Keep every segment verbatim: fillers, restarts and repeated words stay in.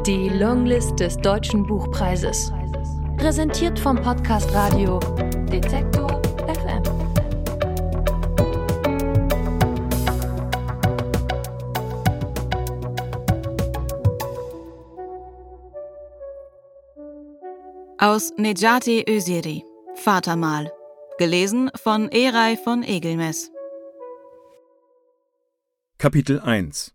Die Longlist des Deutschen Buchpreises. Präsentiert vom Podcast Radio Detektor F M. Aus Necati Öziri, Vatermal. Gelesen von Eray von Egelmes. Kapitel eins.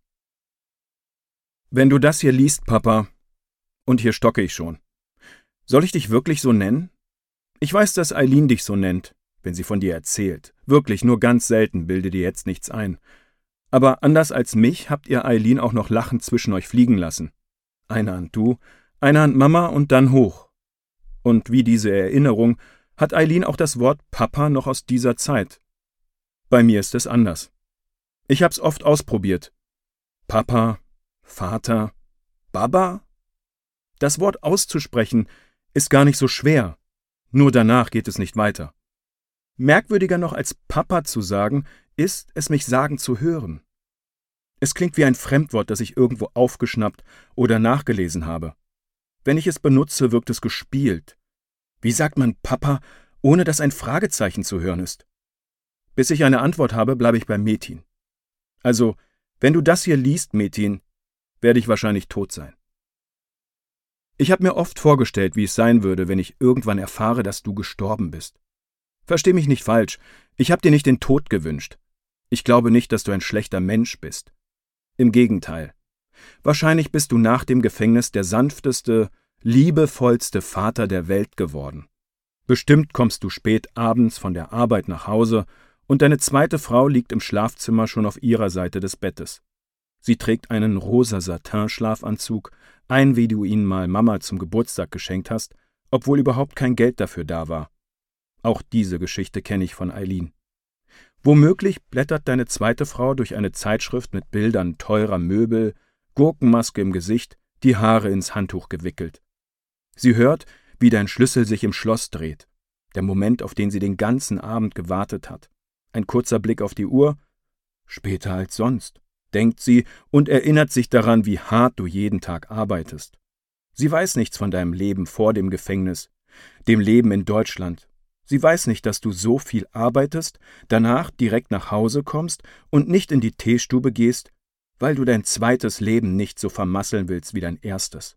Wenn du das hier liest, Papa, und hier stocke ich schon. Soll ich dich wirklich so nennen? Ich weiß, dass Eileen dich so nennt, wenn sie von dir erzählt. Wirklich, nur ganz selten, bilde dir jetzt nichts ein. Aber anders als mich habt ihr Eileen auch noch lachend zwischen euch fliegen lassen. Eine Hand du, eine Hand Mama und dann hoch. Und wie diese Erinnerung hat Eileen auch das Wort Papa noch aus dieser Zeit. Bei mir ist es anders. Ich hab's oft ausprobiert. Papa, Vater, Baba? Das Wort auszusprechen ist gar nicht so schwer, nur danach geht es nicht weiter. Merkwürdiger noch als Papa zu sagen, ist, es mich sagen zu hören. Es klingt wie ein Fremdwort, das ich irgendwo aufgeschnappt oder nachgelesen habe. Wenn ich es benutze, wirkt es gespielt. Wie sagt man Papa, ohne dass ein Fragezeichen zu hören ist? Bis ich eine Antwort habe, bleibe ich bei Metin. Also, wenn du das hier liest, Metin, werde ich wahrscheinlich tot sein. Ich habe mir oft vorgestellt, wie es sein würde, wenn ich irgendwann erfahre, dass du gestorben bist. Versteh mich nicht falsch, ich habe dir nicht den Tod gewünscht. Ich glaube nicht, dass du ein schlechter Mensch bist. Im Gegenteil. Wahrscheinlich bist du nach dem Gefängnis der sanfteste, liebevollste Vater der Welt geworden. Bestimmt kommst du spät abends von der Arbeit nach Hause und deine zweite Frau liegt im Schlafzimmer schon auf ihrer Seite des Bettes. Sie trägt einen rosa Satin-Schlafanzug, ein wie du ihn mal Mama zum Geburtstag geschenkt hast, obwohl überhaupt kein Geld dafür da war. Auch diese Geschichte kenne ich von Eileen. Womöglich blättert deine zweite Frau durch eine Zeitschrift mit Bildern teurer Möbel, Gurkenmaske im Gesicht, die Haare ins Handtuch gewickelt. Sie hört, wie dein Schlüssel sich im Schloss dreht, der Moment, auf den sie den ganzen Abend gewartet hat. Ein kurzer Blick auf die Uhr, später als sonst, denkt sie und erinnert sich daran, wie hart du jeden Tag arbeitest. Sie weiß nichts von deinem Leben vor dem Gefängnis, dem Leben in Deutschland. Sie weiß nicht, dass du so viel arbeitest, danach direkt nach Hause kommst und nicht in die Teestube gehst, weil du dein zweites Leben nicht so vermasseln willst wie dein erstes.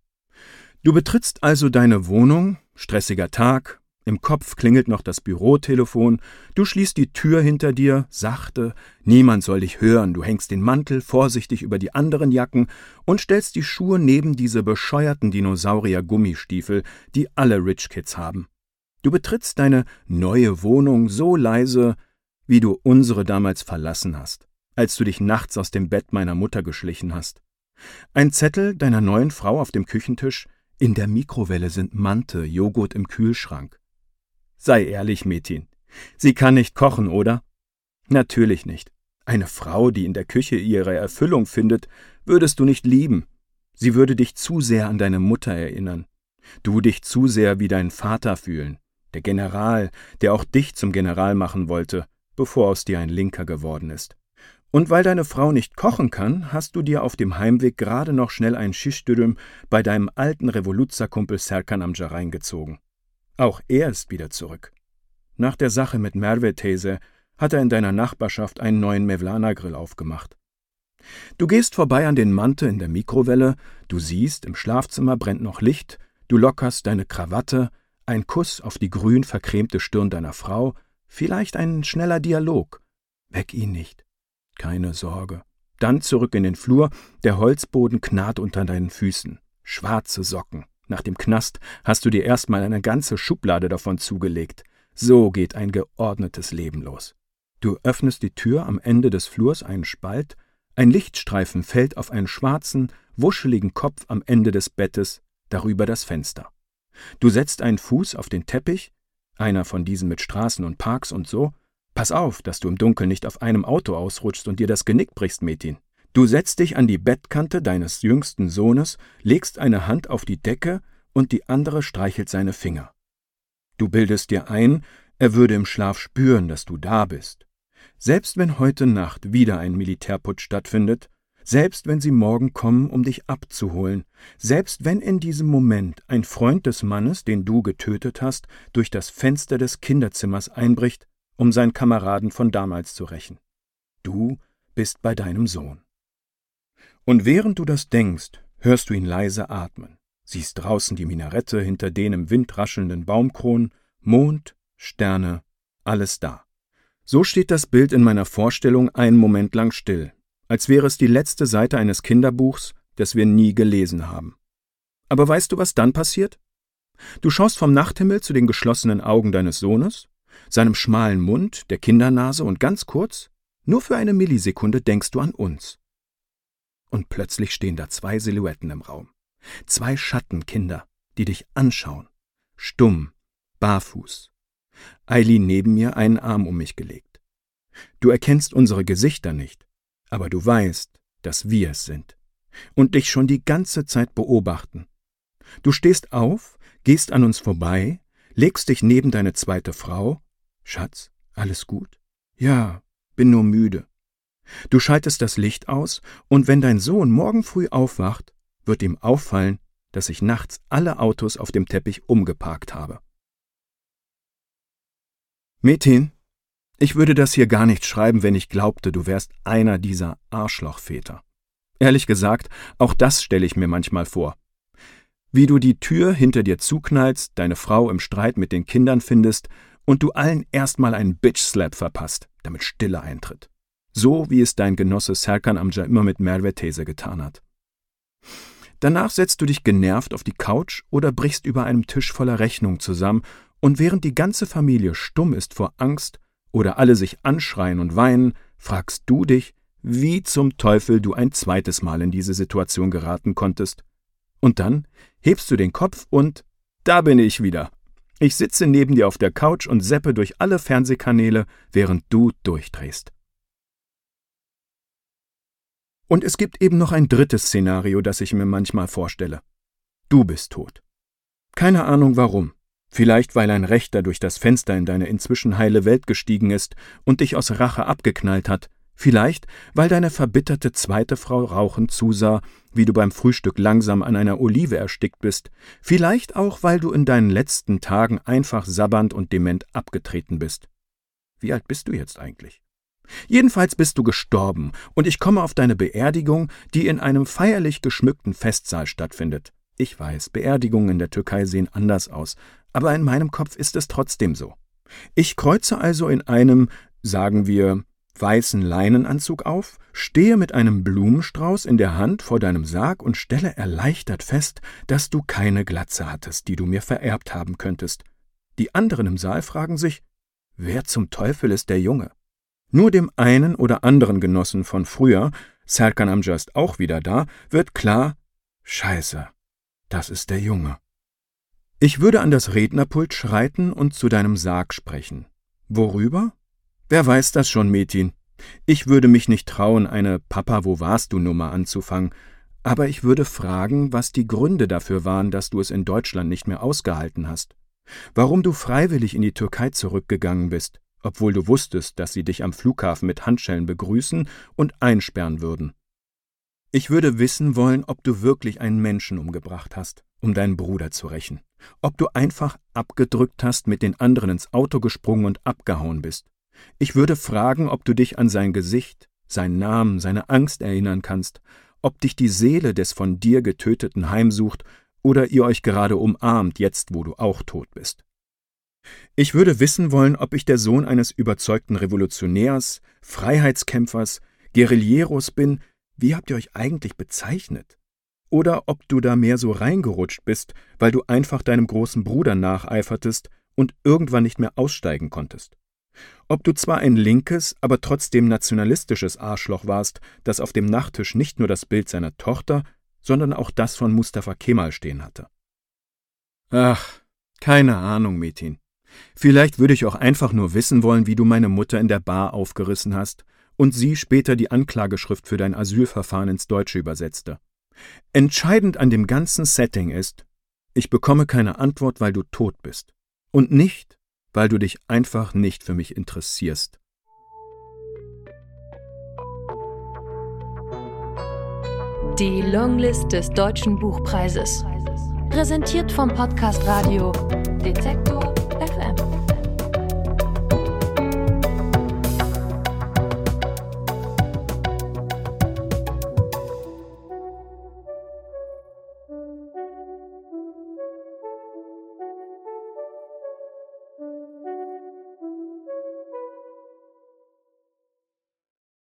Du betrittst also deine Wohnung, stressiger Tag, im Kopf klingelt noch das Bürotelefon, du schließt die Tür hinter dir, sachte, niemand soll dich hören, du hängst den Mantel vorsichtig über die anderen Jacken und stellst die Schuhe neben diese bescheuerten Dinosaurier-Gummistiefel, die alle Rich Kids haben. Du betrittst deine neue Wohnung so leise, wie du unsere damals verlassen hast, als du dich nachts aus dem Bett meiner Mutter geschlichen hast. Ein Zettel deiner neuen Frau auf dem Küchentisch, in der Mikrowelle sind Mante, Joghurt im Kühlschrank. Sei ehrlich, Metin, sie kann nicht kochen, oder? Natürlich nicht. Eine Frau, die in der Küche ihre Erfüllung findet, würdest du nicht lieben. Sie würde dich zu sehr an deine Mutter erinnern. Du dich zu sehr wie deinen Vater fühlen, der General, der auch dich zum General machen wollte, bevor aus dir ein Linker geworden ist. Und weil deine Frau nicht kochen kann, hast du dir auf dem Heimweg gerade noch schnell ein Şişdürüm bei deinem alten Revoluzerkumpel Serkan Amca reingezogen. Auch er ist wieder zurück. Nach der Sache mit Merve Teyze hat er in deiner Nachbarschaft einen neuen Mevlana-Grill aufgemacht. Du gehst vorbei an den Mante in der Mikrowelle, du siehst, im Schlafzimmer brennt noch Licht, du lockerst deine Krawatte, ein Kuss auf die grün vercremte Stirn deiner Frau, vielleicht ein schneller Dialog. Weck ihn nicht. Keine Sorge. Dann zurück in den Flur, der Holzboden knarrt unter deinen Füßen. Schwarze Socken. Nach dem Knast hast du dir erstmal eine ganze Schublade davon zugelegt. So geht ein geordnetes Leben los. Du öffnest die Tür am Ende des Flurs einen Spalt, ein Lichtstreifen fällt auf einen schwarzen, wuscheligen Kopf am Ende des Bettes, darüber das Fenster. Du setzt einen Fuß auf den Teppich, einer von diesen mit Straßen und Parks und so. Pass auf, dass du im Dunkeln nicht auf einem Auto ausrutschst und dir das Genick brichst, Metin. Du setzt dich an die Bettkante deines jüngsten Sohnes, legst eine Hand auf die Decke und die andere streichelt seine Finger. Du bildest dir ein, er würde im Schlaf spüren, dass du da bist. Selbst wenn heute Nacht wieder ein Militärputsch stattfindet, Selbst wenn sie morgen kommen, um dich abzuholen, selbst wenn in diesem Moment ein Freund des Mannes, den du getötet hast, durch das Fenster des Kinderzimmers einbricht, um seinen Kameraden von damals zu rächen. Du bist bei deinem Sohn. Und während du das denkst, hörst du ihn leise atmen, siehst draußen die Minarette hinter den im Wind raschelnden Baumkronen, Mond, Sterne, alles da. So steht das Bild in meiner Vorstellung einen Moment lang still, als wäre es die letzte Seite eines Kinderbuchs, das wir nie gelesen haben. Aber weißt du, was dann passiert? Du schaust vom Nachthimmel zu den geschlossenen Augen deines Sohnes, seinem schmalen Mund, der Kindernase und ganz kurz, nur für eine Millisekunde denkst du an uns. Und plötzlich stehen da zwei Silhouetten im Raum. Zwei Schattenkinder, die dich anschauen. Stumm, barfuß. Eileen neben mir, einen Arm um mich gelegt. Du erkennst unsere Gesichter nicht, aber du weißt, dass wir es sind. Und dich schon die ganze Zeit beobachten. Du stehst auf, gehst an uns vorbei, legst dich neben deine zweite Frau. Schatz, alles gut? Ja, bin nur müde. Du schaltest das Licht aus, und wenn dein Sohn morgen früh aufwacht, wird ihm auffallen, dass ich nachts alle Autos auf dem Teppich umgeparkt habe. Metin, ich würde das hier gar nicht schreiben, wenn ich glaubte, du wärst einer dieser Arschlochväter. Ehrlich gesagt, auch das stelle ich mir manchmal vor. Wie du die Tür hinter dir zuknallst, deine Frau im Streit mit den Kindern findest und du allen erstmal einen Bitch-Slap verpasst, damit Stille eintritt. So wie es dein Genosse Serkan Amca immer mit Merve Teyze getan hat. Danach setzt du dich genervt auf die Couch oder brichst über einem Tisch voller Rechnungen zusammen, und während die ganze Familie stumm ist vor Angst oder alle sich anschreien und weinen, fragst du dich, wie zum Teufel du ein zweites Mal in diese Situation geraten konntest. Und dann hebst du den Kopf und da bin ich wieder. Ich sitze neben dir auf der Couch und seppe durch alle Fernsehkanäle, während du durchdrehst. Und es gibt eben noch ein drittes Szenario, das ich mir manchmal vorstelle. Du bist tot. Keine Ahnung warum. Vielleicht, weil ein Rechter durch das Fenster in deine inzwischen heile Welt gestiegen ist und dich aus Rache abgeknallt hat. Vielleicht, weil deine verbitterte zweite Frau rauchend zusah, wie du beim Frühstück langsam an einer Olive erstickt bist. Vielleicht auch, weil du in deinen letzten Tagen einfach sabbernd und dement abgetreten bist. Wie alt bist du jetzt eigentlich? Jedenfalls bist du gestorben, und ich komme auf deine Beerdigung, die in einem feierlich geschmückten Festsaal stattfindet. Ich weiß, Beerdigungen in der Türkei sehen anders aus, aber in meinem Kopf ist es trotzdem so. Ich kreuze also in einem, sagen wir, weißen Leinenanzug auf, stehe mit einem Blumenstrauß in der Hand vor deinem Sarg und stelle erleichtert fest, dass du keine Glatze hattest, die du mir vererbt haben könntest. Die anderen im Saal fragen sich, wer zum Teufel ist der Junge? Nur dem einen oder anderen Genossen von früher, Serkan Amca ist auch wieder da, wird klar, Scheiße, das ist der Junge. Ich würde an das Rednerpult schreiten und zu deinem Sarg sprechen. Worüber? Wer weiß das schon, Metin. Ich würde mich nicht trauen, eine Papa-wo-warst-du-Nummer anzufangen, aber ich würde fragen, was die Gründe dafür waren, dass du es in Deutschland nicht mehr ausgehalten hast. Warum du freiwillig in die Türkei zurückgegangen bist, obwohl du wusstest, dass sie dich am Flughafen mit Handschellen begrüßen und einsperren würden. Ich würde wissen wollen, ob du wirklich einen Menschen umgebracht hast, um deinen Bruder zu rächen. Ob du einfach abgedrückt hast, mit den anderen ins Auto gesprungen und abgehauen bist. Ich würde fragen, ob du dich an sein Gesicht, seinen Namen, seine Angst erinnern kannst, ob dich die Seele des von dir Getöteten heimsucht oder ihr euch gerade umarmt, jetzt wo du auch tot bist. Ich würde wissen wollen, ob ich der Sohn eines überzeugten Revolutionärs, Freiheitskämpfers, Guerilleros bin. Wie habt ihr euch eigentlich bezeichnet? Oder ob du da mehr so reingerutscht bist, weil du einfach deinem großen Bruder nacheifertest und irgendwann nicht mehr aussteigen konntest. Ob du zwar ein linkes, aber trotzdem nationalistisches Arschloch warst, das auf dem Nachttisch nicht nur das Bild seiner Tochter, sondern auch das von Mustafa Kemal stehen hatte. Ach, keine Ahnung, Metin. Vielleicht würde ich auch einfach nur wissen wollen, wie du meine Mutter in der Bar aufgerissen hast und sie später die Anklageschrift für dein Asylverfahren ins Deutsche übersetzte. Entscheidend an dem ganzen Setting ist, ich bekomme keine Antwort, weil du tot bist. Und nicht, weil du dich einfach nicht für mich interessierst. Die Longlist des Deutschen Buchpreises. Präsentiert vom Podcast Radio Detektor